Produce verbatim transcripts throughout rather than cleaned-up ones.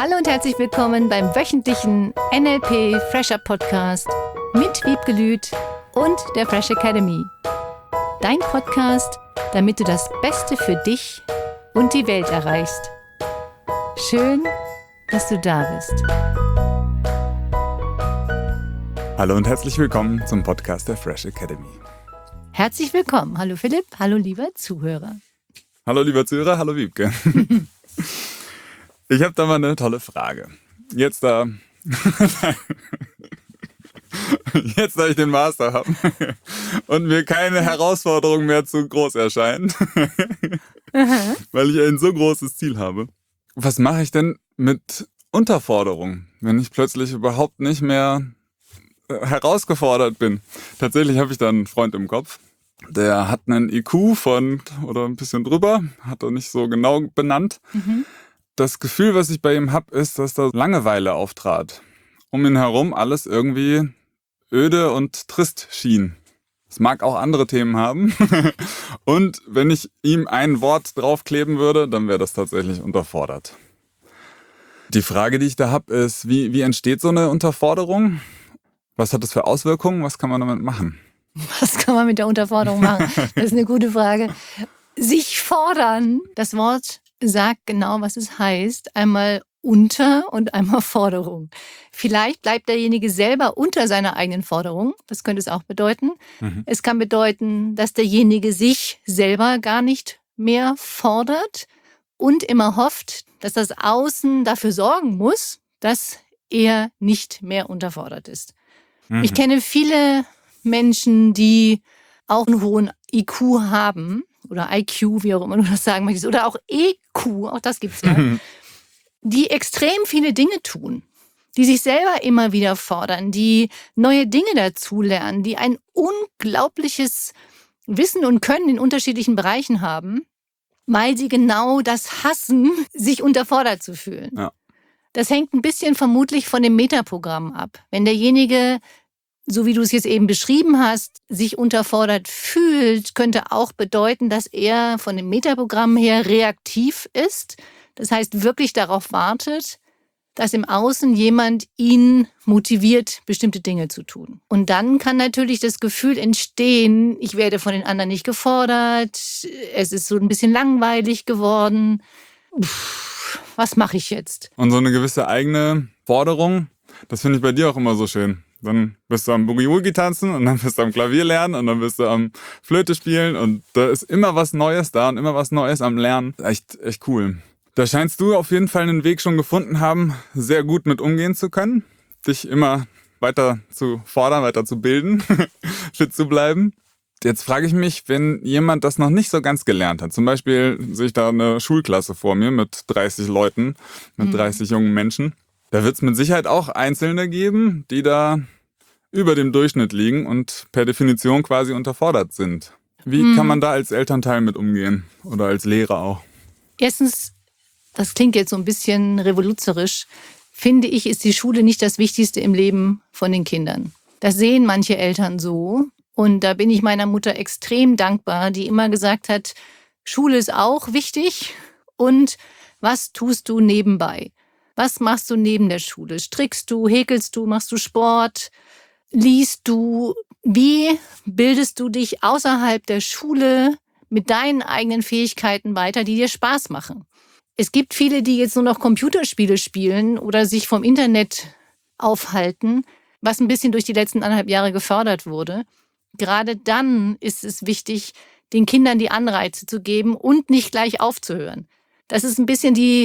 Hallo und herzlich willkommen beim wöchentlichen N L P Fresher Podcast mit Wiebke Lüth und der Fresh Academy. Dein Podcast, damit du das Beste für dich und die Welt erreichst. Schön, dass du da bist. Hallo und herzlich willkommen zum Podcast der Fresh Academy. Herzlich willkommen. Hallo Philipp, hallo lieber Zuhörer. Hallo lieber Zuhörer, hallo Wiebke. Ich habe da mal eine tolle Frage. Jetzt da, jetzt da ich den Master habe und mir keine Herausforderung mehr zu groß erscheint, weil ich ein so großes Ziel habe. Was mache ich denn mit Unterforderung, wenn ich plötzlich überhaupt nicht mehr herausgefordert bin? Tatsächlich habe ich da einen Freund im Kopf, der hat einen I Q von oder ein bisschen drüber, hat er nicht so genau benannt. Mhm. Das Gefühl, was ich bei ihm habe, ist, dass da Langeweile auftrat. Um ihn herum alles irgendwie öde und trist schien. Es mag auch andere Themen haben. Und wenn ich ihm ein Wort draufkleben würde, dann wäre das tatsächlich unterfordert. Die Frage, die ich da habe, ist, wie, wie entsteht so eine Unterforderung? Was hat das für Auswirkungen? Was kann man damit machen? Was kann man mit der Unterforderung machen? Das ist eine gute Frage. Sich fordern, das Wort sagt genau, was es heißt. Einmal unter und einmal Forderung. Vielleicht bleibt derjenige selber unter seiner eigenen Forderung. Das könnte es auch bedeuten. Mhm. Es kann bedeuten, dass derjenige sich selber gar nicht mehr fordert und immer hofft, dass das Außen dafür sorgen muss, dass er nicht mehr unterfordert ist. Mhm. Ich kenne viele Menschen, die auch einen hohen I Q haben, oder I Q, wie auch immer du das sagen möchtest, oder auch E Q, auch das gibt's ja, die extrem viele Dinge tun, die sich selber immer wieder fordern, die neue Dinge dazulernen, die ein unglaubliches Wissen und Können in unterschiedlichen Bereichen haben, weil sie genau das hassen, sich unterfordert zu fühlen. Ja. Das hängt ein bisschen vermutlich von dem Metaprogramm ab. Wenn derjenige, so wie du es jetzt eben beschrieben hast, sich unterfordert fühlt, könnte auch bedeuten, dass er von dem Metaprogramm her reaktiv ist. Das heißt, wirklich darauf wartet, dass im Außen jemand ihn motiviert, bestimmte Dinge zu tun. Und dann kann natürlich das Gefühl entstehen, ich werde von den anderen nicht gefordert, es ist so ein bisschen langweilig geworden. Puh, was mache ich jetzt? Und so eine gewisse eigene Forderung, das finde ich bei dir auch immer so schön. Dann bist du am Boogie-Woogie tanzen und dann bist du am Klavier lernen und dann bist du am Flöte spielen und da ist immer was Neues da und immer was Neues am Lernen. Echt, echt cool. Da scheinst du auf jeden Fall einen Weg schon gefunden haben, sehr gut mit umgehen zu können, dich immer weiter zu fordern, weiter zu bilden, fit zu bleiben. Jetzt frage ich mich, wenn jemand das noch nicht so ganz gelernt hat, zum Beispiel sehe ich da eine Schulklasse vor mir mit dreißig Leuten, mit mhm. dreißig jungen Menschen, da wird es mit Sicherheit auch Einzelne geben, die da über dem Durchschnitt liegen und per Definition quasi unterfordert sind. Wie hm. kann man da als Elternteil mit umgehen oder als Lehrer auch? Erstens, das klingt jetzt so ein bisschen revoluzerisch, finde ich, ist die Schule nicht das Wichtigste im Leben von den Kindern. Das sehen manche Eltern so und da bin ich meiner Mutter extrem dankbar, die immer gesagt hat, Schule ist auch wichtig und was tust du nebenbei? Was machst du neben der Schule? Strickst du, häkelst du, machst du Sport? Liest du? Wie bildest du dich außerhalb der Schule mit deinen eigenen Fähigkeiten weiter, die dir Spaß machen? Es gibt viele, die jetzt nur noch Computerspiele spielen oder sich vom Internet aufhalten, was ein bisschen durch die letzten anderthalb Jahre gefördert wurde. Gerade dann ist es wichtig, den Kindern die Anreize zu geben und nicht gleich aufzuhören. Das ist ein bisschen die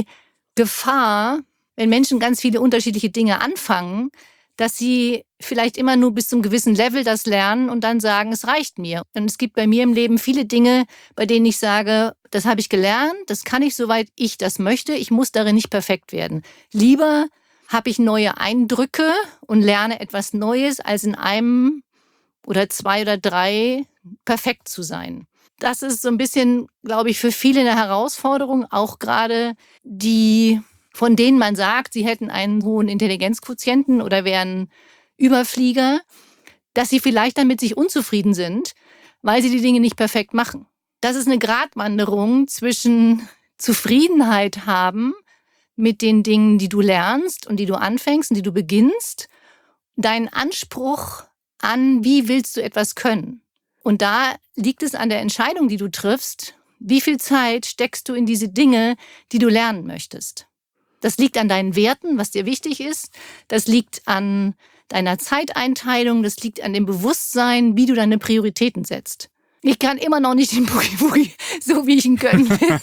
Gefahr, wenn Menschen ganz viele unterschiedliche Dinge anfangen, dass sie vielleicht immer nur bis zum gewissen Level das lernen und dann sagen, es reicht mir. Und es gibt bei mir im Leben viele Dinge, bei denen ich sage, das habe ich gelernt, das kann ich, soweit ich das möchte. Ich muss darin nicht perfekt werden. Lieber habe ich neue Eindrücke und lerne etwas Neues, als in einem oder zwei oder drei perfekt zu sein. Das ist so ein bisschen, glaube ich, für viele eine Herausforderung, auch gerade die, von denen man sagt, sie hätten einen hohen Intelligenzquotienten oder wären Überflieger, dass sie vielleicht damit sich unzufrieden sind, weil sie die Dinge nicht perfekt machen. Das ist eine Gratwanderung zwischen Zufriedenheit haben mit den Dingen, die du lernst und die du anfängst und die du beginnst, deinen Anspruch an, wie willst du etwas können. Und da liegt es an der Entscheidung, die du triffst, wie viel Zeit steckst du in diese Dinge, die du lernen möchtest. Das liegt an deinen Werten, was dir wichtig ist. Das liegt an deiner Zeiteinteilung. Das liegt an dem Bewusstsein, wie du deine Prioritäten setzt. Ich kann immer noch nicht den Boogie-Woogie so, wie ich ihn können will.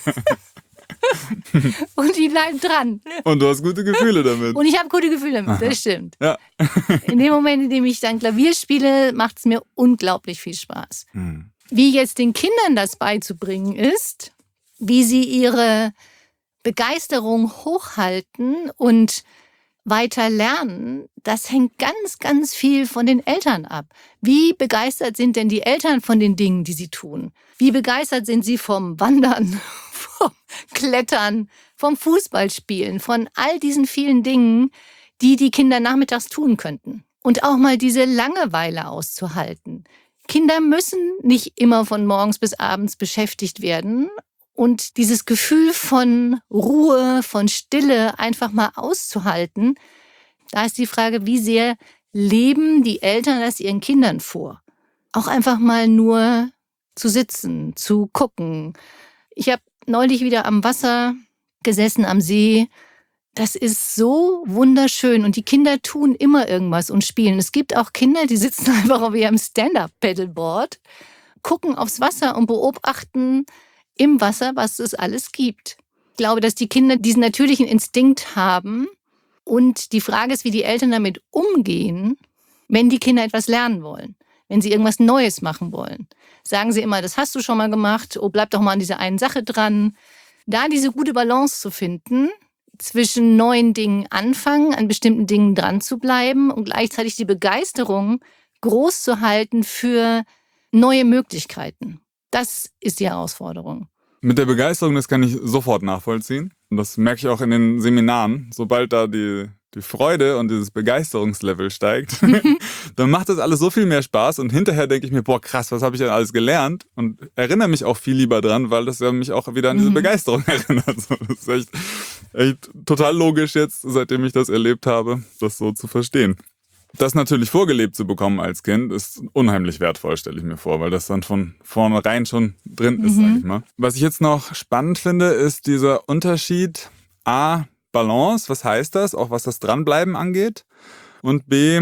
Und ich bleibe dran. Und du hast gute Gefühle damit. Und ich habe gute Gefühle damit, das stimmt. Ja. In dem Moment, in dem ich dann Klavier spiele, macht es mir unglaublich viel Spaß. Hm. Wie jetzt den Kindern das beizubringen ist, wie sie ihre Begeisterung hochhalten und weiter lernen, das hängt ganz, ganz viel von den Eltern ab. Wie begeistert sind denn die Eltern von den Dingen, die sie tun? Wie begeistert sind sie vom Wandern, vom Klettern, vom Fußballspielen, von all diesen vielen Dingen, die die Kinder nachmittags tun könnten? Und auch mal diese Langeweile auszuhalten. Kinder müssen nicht immer von morgens bis abends beschäftigt werden. Und dieses Gefühl von Ruhe, von Stille einfach mal auszuhalten, da ist die Frage, wie sehr leben die Eltern das ihren Kindern vor? Auch einfach mal nur zu sitzen, zu gucken. Ich habe neulich wieder am Wasser gesessen, am See. Das ist so wunderschön und die Kinder tun immer irgendwas und spielen. Es gibt auch Kinder, die sitzen einfach auf ihrem Stand-Up-Paddleboard, gucken aufs Wasser und beobachten im Wasser, was es alles gibt. Ich glaube, dass die Kinder diesen natürlichen Instinkt haben und die Frage ist, wie die Eltern damit umgehen, wenn die Kinder etwas lernen wollen, wenn sie irgendwas Neues machen wollen. Sagen sie immer, das hast du schon mal gemacht, oh, bleib doch mal an dieser einen Sache dran. Da diese gute Balance zu finden, zwischen neuen Dingen anfangen, an bestimmten Dingen dran zu bleiben und gleichzeitig die Begeisterung groß zu halten für neue Möglichkeiten. Das ist die Herausforderung. Mit der Begeisterung, das kann ich sofort nachvollziehen. Und das merke ich auch in den Seminaren. Sobald da die, die Freude und dieses Begeisterungslevel steigt, dann macht das alles so viel mehr Spaß. Und hinterher denke ich mir, boah, krass, was habe ich denn alles gelernt? Und erinnere mich auch viel lieber dran, weil das ja mich auch wieder an diese Begeisterung erinnert. So, das ist echt, echt total logisch jetzt, seitdem ich das erlebt habe, das so zu verstehen. Das natürlich vorgelebt zu bekommen als Kind ist unheimlich wertvoll, stelle ich mir vor, weil das dann von vornherein schon drin ist, mhm. sag ich mal. Was ich jetzt noch spannend finde, ist dieser Unterschied A, Balance, was heißt das, auch was das Dranbleiben angeht, und B,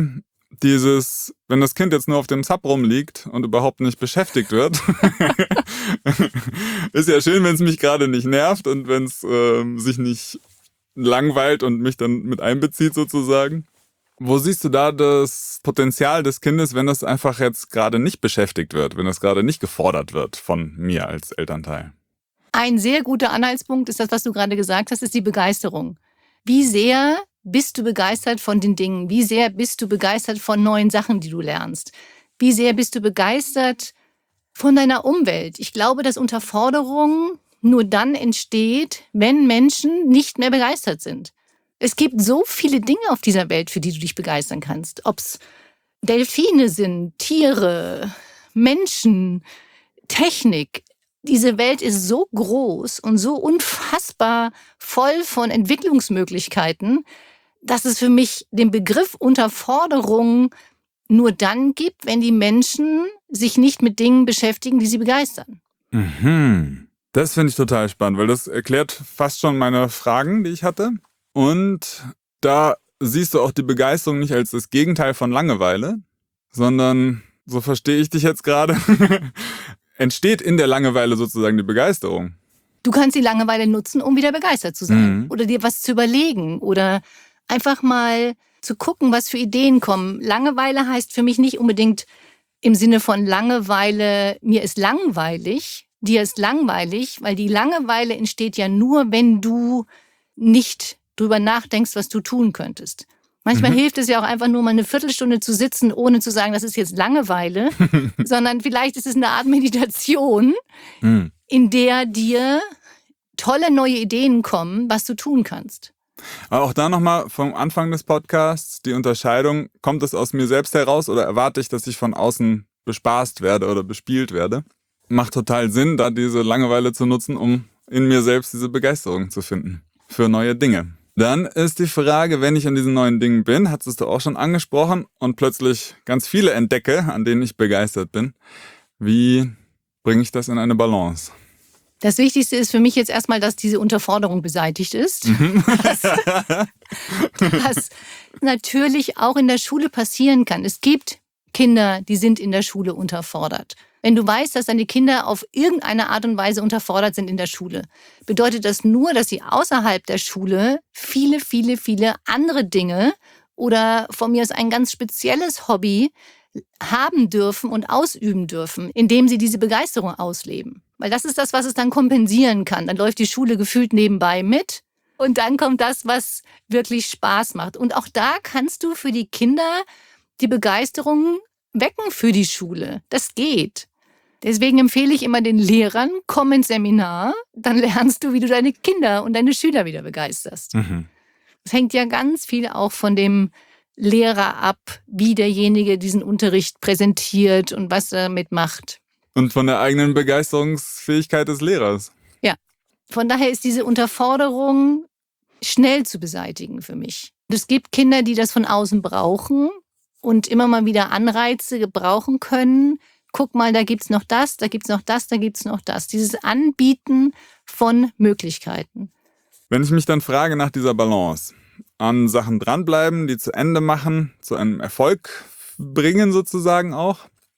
dieses, wenn das Kind jetzt nur auf dem Sub rumliegt und überhaupt nicht beschäftigt wird, ist ja schön, wenn es mich gerade nicht nervt und wenn es äh, sich nicht langweilt und mich dann mit einbezieht sozusagen. Wo siehst du da das Potenzial des Kindes, wenn das einfach jetzt gerade nicht beschäftigt wird, wenn das gerade nicht gefordert wird von mir als Elternteil? Ein sehr guter Anhaltspunkt ist das, was du gerade gesagt hast, ist die Begeisterung. Wie sehr bist du begeistert von den Dingen? Wie sehr bist du begeistert von neuen Sachen, die du lernst? Wie sehr bist du begeistert von deiner Umwelt? Ich glaube, dass Unterforderung nur dann entsteht, wenn Menschen nicht mehr begeistert sind. Es gibt so viele Dinge auf dieser Welt, für die du dich begeistern kannst. Ob es Delfine sind, Tiere, Menschen, Technik. Diese Welt ist so groß und so unfassbar voll von Entwicklungsmöglichkeiten, dass es für mich den Begriff Unterforderung nur dann gibt, wenn die Menschen sich nicht mit Dingen beschäftigen, die sie begeistern. Mhm. Das finde ich total spannend, weil das erklärt fast schon meine Fragen, die ich hatte. Und da siehst du auch die Begeisterung nicht als das Gegenteil von Langeweile, sondern, so verstehe ich dich jetzt gerade, entsteht in der Langeweile sozusagen die Begeisterung. Du kannst die Langeweile nutzen, um wieder begeistert zu sein. Mhm. Oder dir was zu überlegen oder einfach mal zu gucken, was für Ideen kommen. Langeweile heißt für mich nicht unbedingt im Sinne von Langeweile, mir ist langweilig, dir ist langweilig, weil die Langeweile entsteht ja nur, wenn du nicht drüber nachdenkst, was du tun könntest. Manchmal mhm. hilft es ja auch einfach nur mal eine Viertelstunde zu sitzen, ohne zu sagen, das ist jetzt Langeweile, sondern vielleicht ist es eine Art Meditation, mhm. in der dir tolle neue Ideen kommen, was du tun kannst. Aber auch da nochmal vom Anfang des Podcasts die Unterscheidung, kommt es aus mir selbst heraus oder erwarte ich, dass ich von außen bespaßt werde oder bespielt werde? Macht total Sinn, da diese Langeweile zu nutzen, um in mir selbst diese Begeisterung zu finden für neue Dinge. Dann ist die Frage, wenn ich an diesen neuen Dingen bin, hattest du auch schon angesprochen, und plötzlich ganz viele entdecke, an denen ich begeistert bin, wie bringe ich das in eine Balance? Das Wichtigste ist für mich jetzt erstmal, dass diese Unterforderung beseitigt ist. Mhm. Was, was natürlich auch in der Schule passieren kann. Es gibt Kinder, die sind in der Schule unterfordert. Wenn du weißt, dass deine Kinder auf irgendeine Art und Weise unterfordert sind in der Schule, bedeutet das nur, dass sie außerhalb der Schule viele, viele, viele andere Dinge oder von mir aus ein ganz spezielles Hobby haben dürfen und ausüben dürfen, indem sie diese Begeisterung ausleben. Weil das ist das, was es dann kompensieren kann. Dann läuft die Schule gefühlt nebenbei mit und dann kommt das, was wirklich Spaß macht. Und auch da kannst du für die Kinder die Begeisterung wecken für die Schule. Das geht. Deswegen empfehle ich immer den Lehrern, komm ins Seminar, dann lernst du, wie du deine Kinder und deine Schüler wieder begeisterst. Mhm. Es hängt ja ganz viel auch von dem Lehrer ab, wie derjenige diesen Unterricht präsentiert und was er damit macht. Und von der eigenen Begeisterungsfähigkeit des Lehrers. Ja, von daher ist diese Unterforderung schnell zu beseitigen für mich. Es gibt Kinder, die das von außen brauchen und immer mal wieder Anreize gebrauchen können. Guck mal, da gibt's noch das, da gibt's noch das, da gibt's noch das. Dieses Anbieten von Möglichkeiten. Wenn ich mich dann frage nach dieser Balance, an Sachen dranbleiben, die zu Ende machen, zu einem Erfolg bringen sozusagen auch,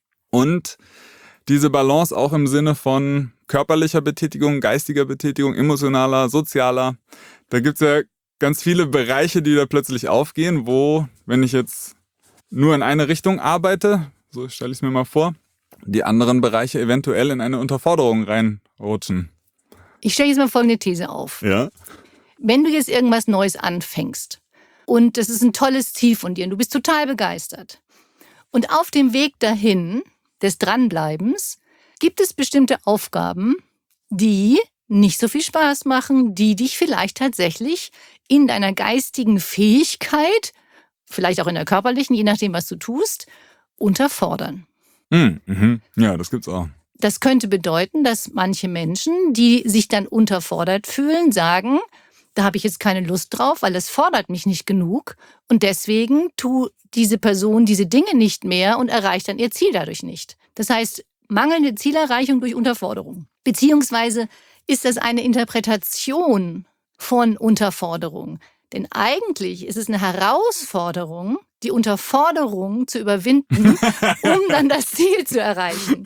und diese Balance auch im Sinne von körperlicher Betätigung, geistiger Betätigung, emotionaler, sozialer, da gibt's ja ganz viele Bereiche, die da plötzlich aufgehen, wo, wenn ich jetzt nur in eine Richtung arbeite, so stelle ich es mir mal vor, die anderen Bereiche eventuell in eine Unterforderung reinrutschen. Ich stelle jetzt mal folgende These auf. Ja. Wenn du jetzt irgendwas Neues anfängst und das ist ein tolles Ziel von dir und du bist total begeistert und auf dem Weg dahin des Dranbleibens gibt es bestimmte Aufgaben, die nicht so viel Spaß machen, die dich vielleicht tatsächlich in deiner geistigen Fähigkeit, vielleicht auch in der körperlichen, je nachdem, was du tust, unterfordern. Mhm. Mhm. Ja, das gibt's auch. Das könnte bedeuten, dass manche Menschen, die sich dann unterfordert fühlen, sagen, da habe ich jetzt keine Lust drauf, weil es fordert mich nicht genug und deswegen tut diese Person diese Dinge nicht mehr und erreicht dann ihr Ziel dadurch nicht. Das heißt, mangelnde Zielerreichung durch Unterforderung. Beziehungsweise ist das eine Interpretation von Unterforderung. Denn eigentlich ist es eine Herausforderung, die Unterforderung zu überwinden, um dann das Ziel zu erreichen.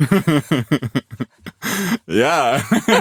Ja.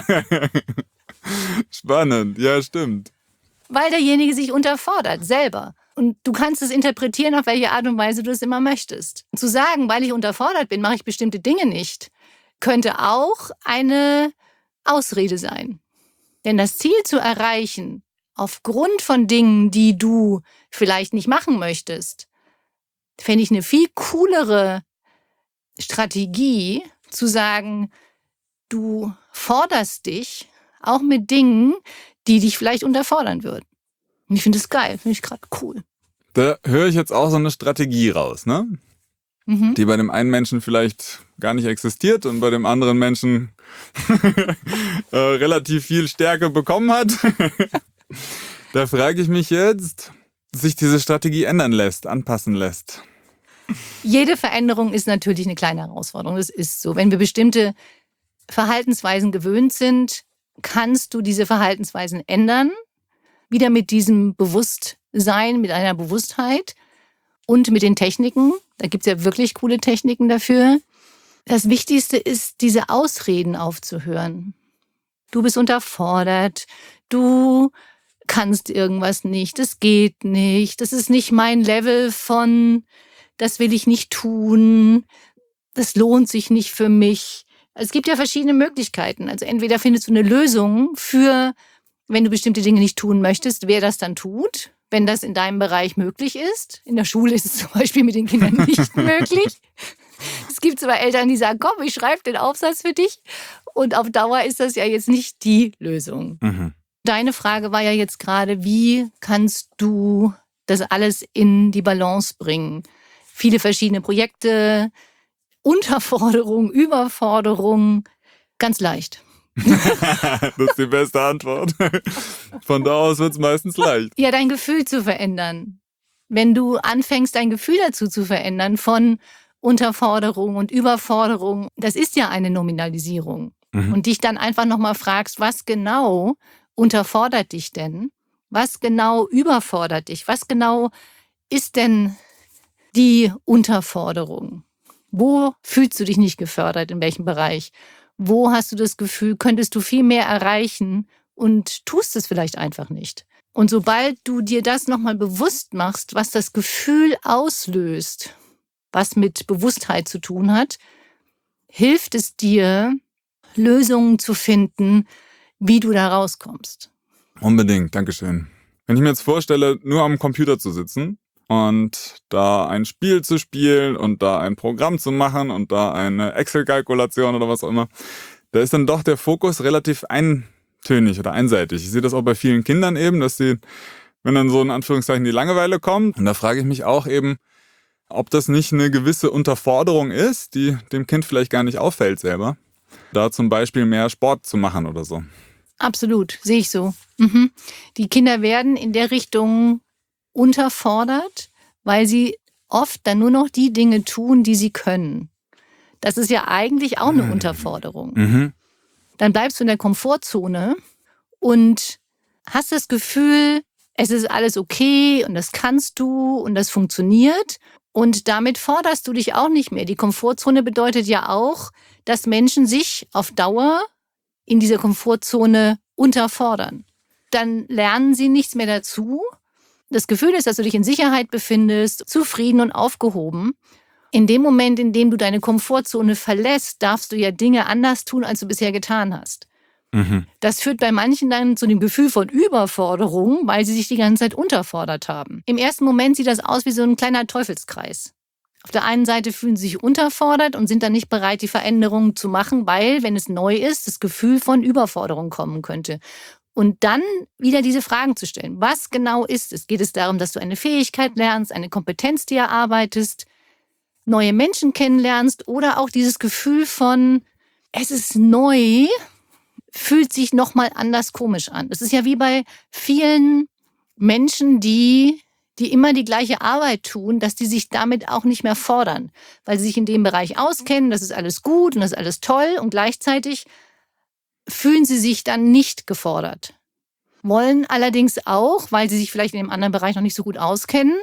Spannend, ja, stimmt. Weil derjenige sich unterfordert, selber. Und du kannst es interpretieren, auf welche Art und Weise du es immer möchtest. Zu sagen, weil ich unterfordert bin, mache ich bestimmte Dinge nicht, könnte auch eine Ausrede sein. Denn das Ziel zu erreichen, aufgrund von Dingen, die du vielleicht nicht machen möchtest, fände ich eine viel coolere Strategie, zu sagen, du forderst dich auch mit Dingen, die dich vielleicht unterfordern würden. Und ich finde das geil, finde ich gerade cool. Da höre ich jetzt auch so eine Strategie raus, ne? Mhm. Die bei dem einen Menschen vielleicht gar nicht existiert und bei dem anderen Menschen äh, relativ viel Stärke bekommen hat. Da frage ich mich jetzt, sich diese Strategie ändern lässt, anpassen lässt. Jede Veränderung ist natürlich eine kleine Herausforderung. Das ist so. Wenn wir bestimmte Verhaltensweisen gewöhnt sind, kannst du diese Verhaltensweisen ändern. Wieder mit diesem Bewusstsein, mit einer Bewusstheit und mit den Techniken. Da gibt es ja wirklich coole Techniken dafür. Das Wichtigste ist, diese Ausreden aufzuhören. Du bist unterfordert, du kannst irgendwas nicht, das geht nicht, das ist nicht mein Level von, das will ich nicht tun, das lohnt sich nicht für mich. Es gibt ja verschiedene Möglichkeiten. Also entweder findest du eine Lösung für, wenn du bestimmte Dinge nicht tun möchtest, wer das dann tut, wenn das in deinem Bereich möglich ist. In der Schule ist es zum Beispiel mit den Kindern nicht möglich. Es gibt aber Eltern, die sagen, komm, ich schreibe den Aufsatz für dich. Und auf Dauer ist das ja jetzt nicht die Lösung. Mhm. Deine Frage war ja jetzt gerade, wie kannst du das alles in die Balance bringen? Viele verschiedene Projekte, Unterforderung, Überforderung, ganz leicht. Das ist die beste Antwort. Von da aus wird es meistens leicht. Ja, dein Gefühl zu verändern. Wenn du anfängst, dein Gefühl dazu zu verändern von Unterforderung und Überforderung, das ist ja eine Nominalisierung. Mhm. Und dich dann einfach nochmal fragst, was genau unterfordert dich denn? Was genau überfordert dich? Was genau ist denn die Unterforderung? Wo fühlst du dich nicht gefördert? In welchem Bereich? Wo hast du das Gefühl, könntest du viel mehr erreichen und tust es vielleicht einfach nicht? Und sobald du dir das nochmal bewusst machst, was das Gefühl auslöst, was mit Bewusstheit zu tun hat, hilft es dir, Lösungen zu finden, wie du da rauskommst. Unbedingt, Dankeschön. Wenn ich mir jetzt vorstelle, nur am Computer zu sitzen und da ein Spiel zu spielen und da ein Programm zu machen und da eine Excel-Kalkulation oder was auch immer, da ist dann doch der Fokus relativ eintönig oder einseitig. Ich sehe das auch bei vielen Kindern eben, dass sie, wenn dann so in Anführungszeichen die Langeweile kommt, und da frage ich mich auch eben, ob das nicht eine gewisse Unterforderung ist, die dem Kind vielleicht gar nicht auffällt selber, da zum Beispiel mehr Sport zu machen oder so. Absolut, sehe ich so. Mhm. Die Kinder werden in der Richtung unterfordert, weil sie oft dann nur noch die Dinge tun, die sie können. Das ist ja eigentlich auch eine mhm. Unterforderung. Mhm. Dann bleibst du in der Komfortzone und hast das Gefühl, es ist alles okay und das kannst du und das funktioniert. Und damit forderst du dich auch nicht mehr. Die Komfortzone bedeutet ja auch, dass Menschen sich auf Dauer in dieser Komfortzone unterfordern. Dann lernen sie nichts mehr dazu. Das Gefühl ist, dass du dich in Sicherheit befindest, zufrieden und aufgehoben. In dem Moment, in dem du deine Komfortzone verlässt, darfst du ja Dinge anders tun, als du bisher getan hast. Mhm. Das führt bei manchen dann zu dem Gefühl von Überforderung, weil sie sich die ganze Zeit unterfordert haben. Im ersten Moment sieht das aus wie so ein kleiner Teufelskreis. Auf der einen Seite fühlen sie sich unterfordert und sind dann nicht bereit, die Veränderungen zu machen, weil, wenn es neu ist, das Gefühl von Überforderung kommen könnte. Und dann wieder diese Fragen zu stellen. Was genau ist es? Geht es darum, dass du eine Fähigkeit lernst, eine Kompetenz, die erarbeitest, neue Menschen kennenlernst oder auch dieses Gefühl von, es ist neu, fühlt sich nochmal anders komisch an. Das ist ja wie bei vielen Menschen, die, die immer die gleiche Arbeit tun, dass die sich damit auch nicht mehr fordern, weil sie sich in dem Bereich auskennen, das ist alles gut und das ist alles toll und gleichzeitig fühlen sie sich dann nicht gefordert. Wollen allerdings auch, weil sie sich vielleicht in dem anderen Bereich noch nicht so gut auskennen,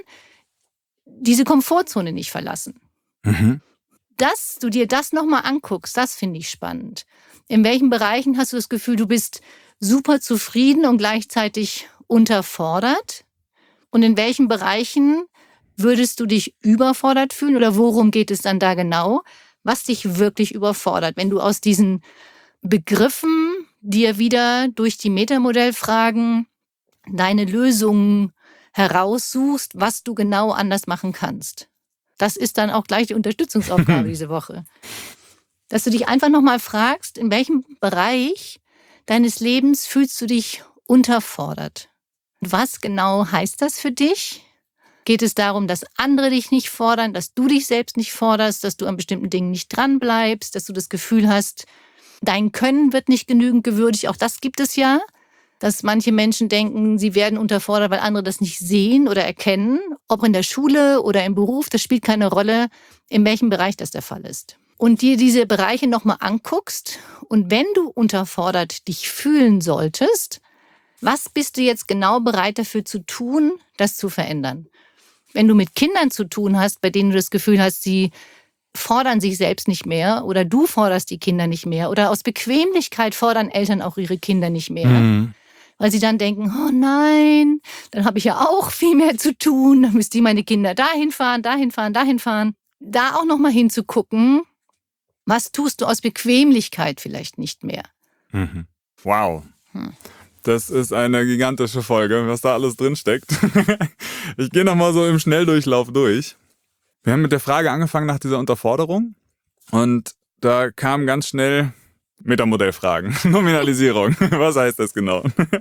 diese Komfortzone nicht verlassen. Mhm. Dass du dir das nochmal anguckst, das finde ich spannend. In welchen Bereichen hast du das Gefühl, du bist super zufrieden und gleichzeitig unterfordert? Und in welchen Bereichen würdest du dich überfordert fühlen? Oder worum geht es dann da genau, was dich wirklich überfordert? Wenn du aus diesen Begriffen dir wieder durch die Metamodellfragen deine Lösungen heraussuchst, was du genau anders machen kannst. Das ist dann auch gleich die Unterstützungsaufgabe diese Woche. Dass du dich einfach nochmal fragst, in welchem Bereich deines Lebens fühlst du dich unterfordert? Was genau heißt das für dich? Geht es darum, dass andere dich nicht fordern, dass du dich selbst nicht forderst, dass du an bestimmten Dingen nicht dranbleibst, dass du das Gefühl hast, dein Können wird nicht genügend gewürdigt? Auch das gibt es ja, dass manche Menschen denken, sie werden unterfordert, weil andere das nicht sehen oder erkennen. Ob in der Schule oder im Beruf, das spielt keine Rolle, in welchem Bereich das der Fall ist. Und dir diese Bereiche nochmal anguckst und wenn du unterfordert dich fühlen solltest, was bist du jetzt genau bereit dafür zu tun, das zu verändern? Wenn du mit Kindern zu tun hast, bei denen du das Gefühl hast, sie fordern sich selbst nicht mehr oder du forderst die Kinder nicht mehr oder aus Bequemlichkeit fordern Eltern auch ihre Kinder nicht mehr, mhm. weil sie dann denken, oh nein, dann habe ich ja auch viel mehr zu tun, dann müsste ich meine Kinder dahin fahren, dahin fahren, dahin fahren. Da auch nochmal hinzugucken, was tust du aus Bequemlichkeit vielleicht nicht mehr? Mhm. Wow. Hm. Das ist eine gigantische Folge, was da alles drin steckt. Ich gehe nochmal so im Schnelldurchlauf durch. Wir haben mit der Frage angefangen nach dieser Unterforderung und da kamen ganz schnell Metamodellfragen, Nominalisierung, was heißt das genau?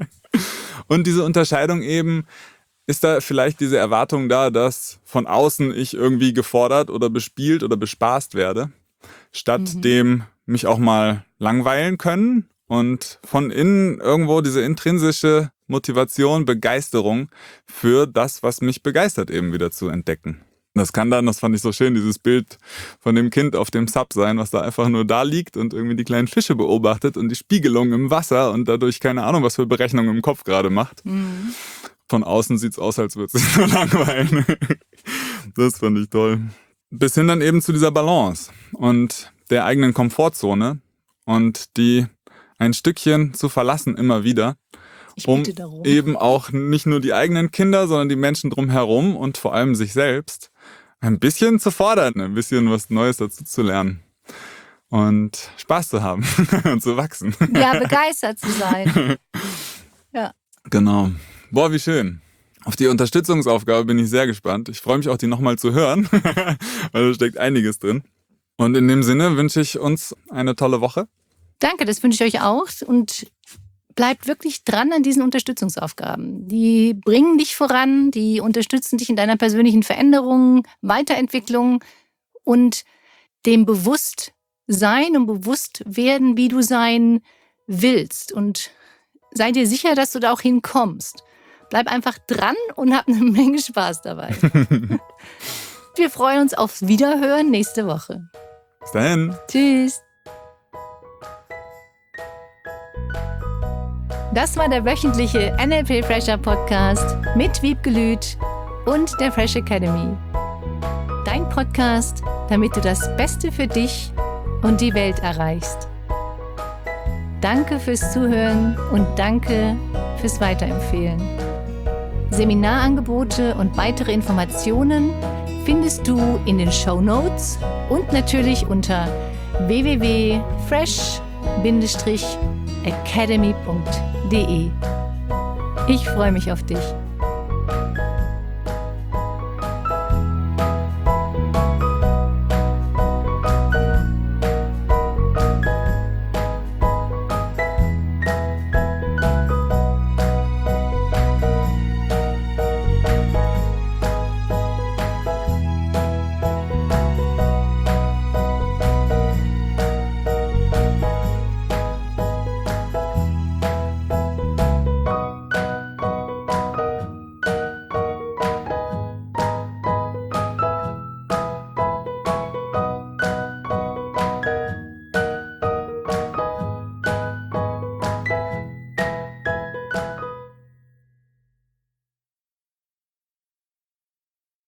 Und diese Unterscheidung eben, ist da vielleicht diese Erwartung da, dass von außen ich irgendwie gefordert oder bespielt oder bespaßt werde, statt mhm. dem mich auch mal langweilen können und von innen irgendwo diese intrinsische Motivation, Begeisterung für das, was mich begeistert, eben wieder zu entdecken. Das kann dann, das fand ich so schön, dieses Bild von dem Kind auf dem Sub sein, was da einfach nur da liegt und irgendwie die kleinen Fische beobachtet und die Spiegelung im Wasser und dadurch keine Ahnung, was für Berechnungen im Kopf gerade macht. Mhm. Von außen sieht's aus, als würde es sich so langweilen. Das fand ich toll. Bis hin dann eben zu dieser Balance und der eigenen Komfortzone und die ein Stückchen zu verlassen immer wieder, um eben auch nicht nur die eigenen Kinder, sondern die Menschen drumherum und vor allem sich selbst ein bisschen zu fordern, ein bisschen was Neues dazu zu lernen und Spaß zu haben und zu wachsen. Ja, begeistert zu sein. Ja. Genau. Boah, wie schön. Auf die Unterstützungsaufgabe bin ich sehr gespannt. Ich freue mich auch, die nochmal zu hören, weil da steckt einiges drin. Und in dem Sinne wünsche ich uns eine tolle Woche. Danke, das wünsche ich euch auch. Und bleibt wirklich dran an diesen Unterstützungsaufgaben. Die bringen dich voran, die unterstützen dich in deiner persönlichen Veränderung, Weiterentwicklung und dem Bewusstsein und Bewusstwerden, wie du sein willst. Und sei dir sicher, dass du da auch hinkommst. Bleib einfach dran und hab eine Menge Spaß dabei. Wir freuen uns aufs Wiederhören nächste Woche. Bis dahin. Tschüss. Das war der wöchentliche N L P Fresher Podcast mit Wiebke Lüth und der Fresh Academy. Dein Podcast, damit du das Beste für dich und die Welt erreichst. Danke fürs Zuhören und danke fürs Weiterempfehlen. Seminarangebote und weitere Informationen findest du in den Shownotes und natürlich unter w w w punkt fresh academy punkt de. Ich freue mich auf dich.